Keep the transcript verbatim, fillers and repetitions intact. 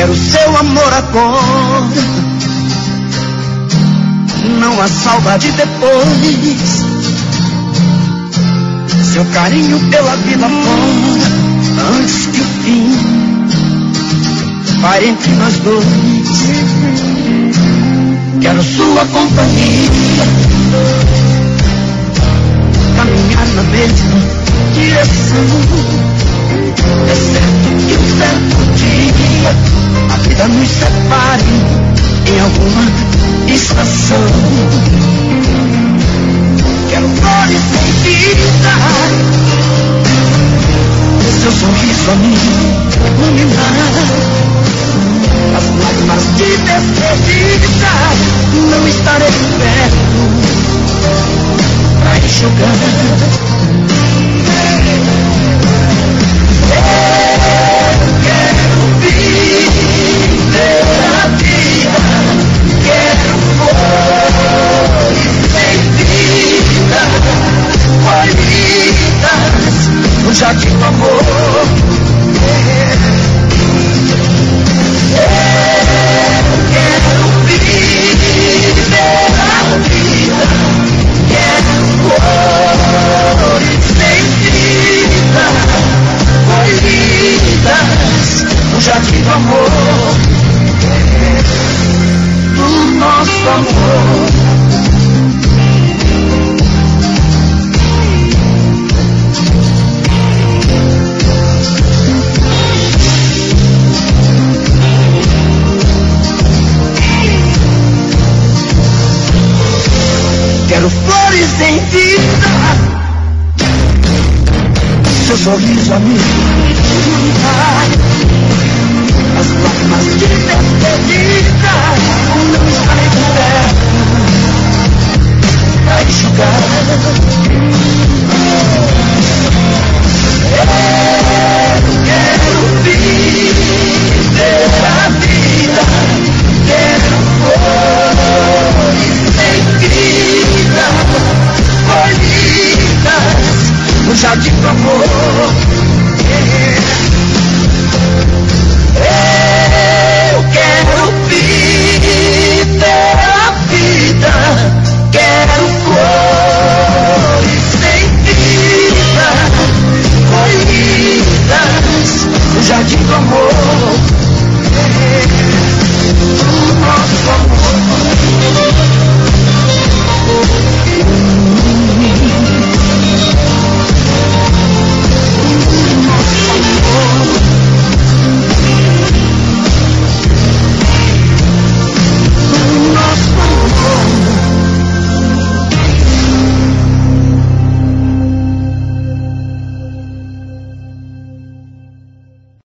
Quero seu amor agora, não há saudade depois. Seu carinho pela vida fora, antes que o fim pare entre nós dois. Quero sua companhia, caminhar na mesma direção. É certo que um certo dia a vida nos separe em alguma estação. Quero flores sem vida, seu sorriso a mim iluminar. As lágrimas de despedida não estarei perto pra enxugar. Eu quero viver a vida, quero flores sem vida, colhidas no jardim do amor. Eu quero viver a vida, quero flores sem vida, colhidas no jardim do amor, do nosso amor. Quero flores em vida, seu sorriso a mim iluminar. As lágrimas de despedida não estarei perto pra enxugar.